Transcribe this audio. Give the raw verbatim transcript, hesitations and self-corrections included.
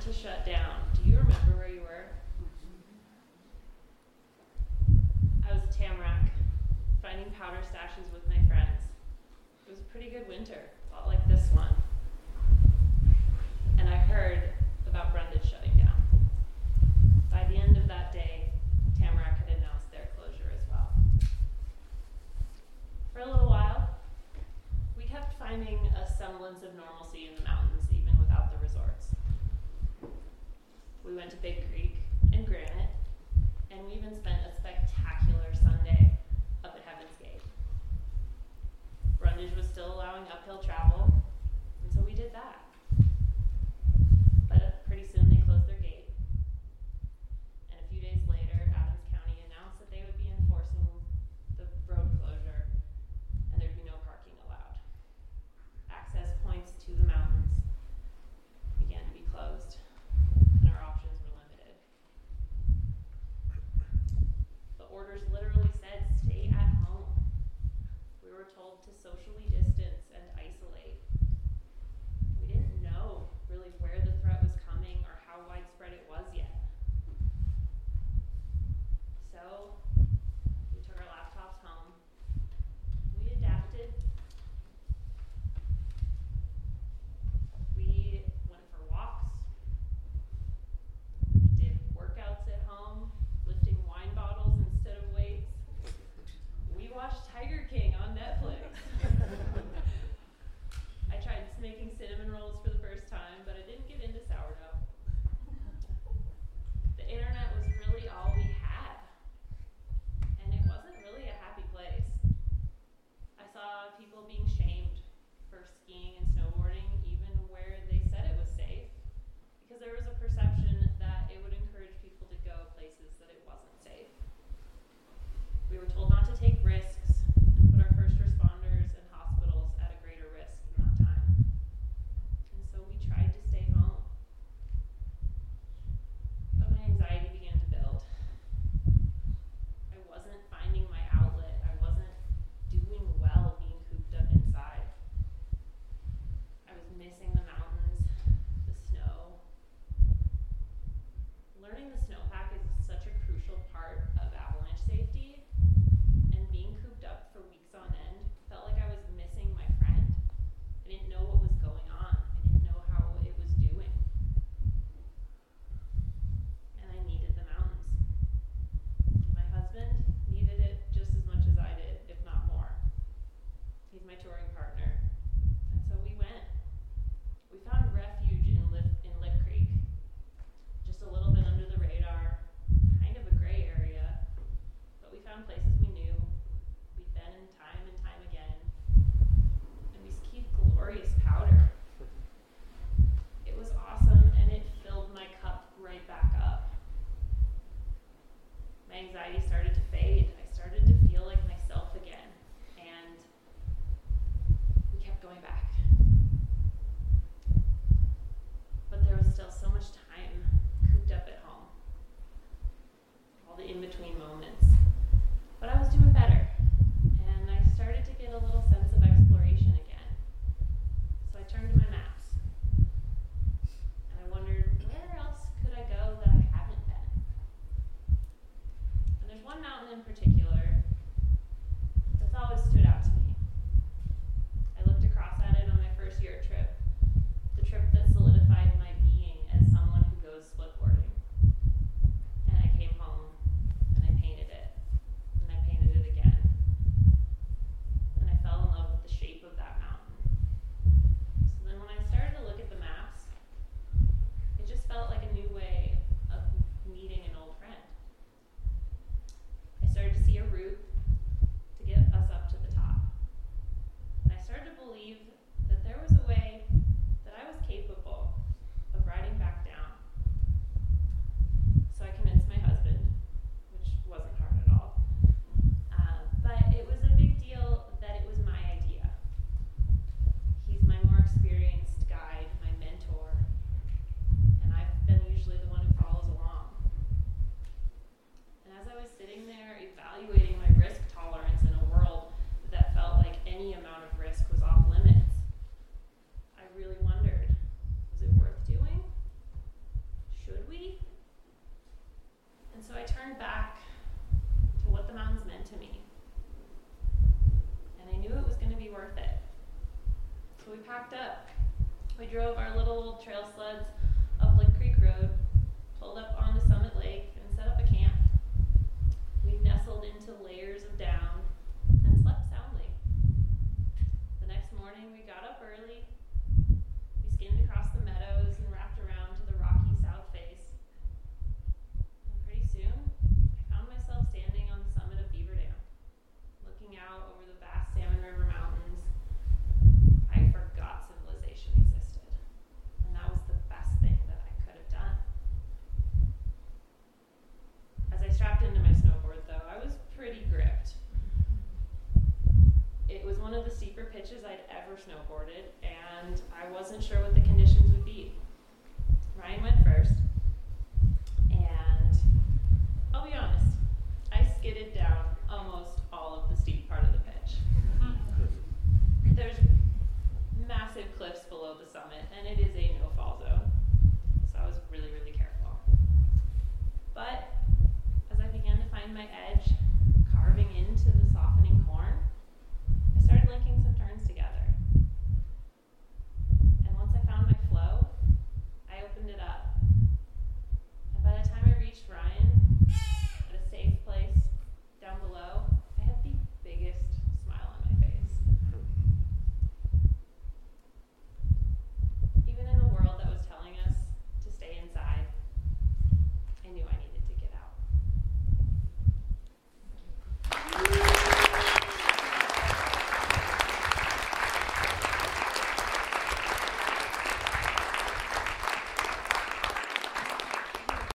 to shut down, do you remember where you were? I was at Tamarack, finding powder stashes with my friends. It was a pretty good winter, a lot like this one. And I heard about Brundage shutting down. By the end of that day, Tamarack had announced their closure as well. For a little while, we kept finding a semblance of normalcy in the mountains, even without the resorts. We went to Big Creek and Granite, and we even spent a spectacular Sunday up at Heaven's Gate. Brundage was still allowing uphill travel, and so we did that. But pretty soon they closed their gate, and a few days later, Adams County announced that they would be enforcing the road closure, and there'd be no parking allowed. Access points to the mountains began to be closed, and our options were limited. The orders literally said, stay at home. We were told to socially distance and isolate. We didn't know really where the threat was coming or how widespread it was yet. So we took our laptops home. We adapted. We went for walks. We did workouts at home, lifting wine bottles instead of weights. We watched Tiger King on Netflix. I tried making cinnamon rolls for the first time, but I didn't get into sourdough. The internet was really all we had, and it wasn't really a happy place. I saw people being shamed for skiing and snowboarding, even where they said it was safe, because there was a perception that it would encourage people to go places that it wasn't safe. We were told not to take risks and put our first responders and hospitals at a greater risk in that time. And so we tried to stay home. But my anxiety began to build. I wasn't finding my outlet. I wasn't doing well being cooped up inside. I was missing the mountains, the snow. Learning the snowpack is such a crucial part of avalanche safety, and being cooped up for weeks on end felt like I was missing my friend. I didn't know what was going on. I didn't know how it was doing. And I needed the mountains. And my husband needed it just as much as I did, if not more. He's my touring partner. And so we went. We found refuge in Lip, in Lip Creek, just a little bit under the radar, kind of a gray area, but we found places we knew. We'd been in time and time again, and we skied glorious powder. It was awesome, and it filled my cup right back up. My anxiety started to fade. I started to feel like myself again, and we kept going back. But there was still so much time cooped up at home. All the in-between moments. But I was doing better. And I started to get a little sense of exploration again. So I turned to my maps. And I wondered, where else could I go that I haven't been? And there's one mountain in particular that's always stood out to me. I looked across at it on my first year trip. The trip that solidified my being as someone who goes splitboarding. And I came home and I painted it. And I painted it again. And I fell in love with the shape of that mountain. So then when I started to look at the maps, it just felt like a new way of meeting an old friend. I started to see a route to get us up to the top. And I started to believe that there was a way that I was capable of riding back down. So I convinced my husband, which wasn't hard at all. Um, but it was a big deal that it was my idea. He's my more experienced guide, my mentor, and I've been usually the one who follows along. And as I was sitting there evaluating my risk tolerance in a world that felt like any amount of risk was off limits, I really wondered, was it worth doing? And so I turned back to what the mountains meant to me. And I knew it was going to be worth it. So we packed up. We drove our little trail sleds up Lake Creek Road, pulled up onto Summit Lake, and set up a camp. We nestled into layers of down and slept soundly. The next morning, we got up early. We skimmed across the meadows and wrapped around to the rocky south face. And pretty soon, I found myself standing on the summit of Beaver Dam, looking out over the vast Salmon River Mountains. I forgot civilization existed, and that was the best thing that I could have done. As I strapped into my snowboard, though, I was pretty gripped. It was one of the steeper pitches I'd ever snowboarded, and I wasn't sure what the conditions would be. Ryan went first, and I'll be honest, I skidded down almost all of the steep part of the pitch. There's massive cliffs below the summit, and it is a no-fall zone, so I was really, really careful. But as I began to find my edge, carving into the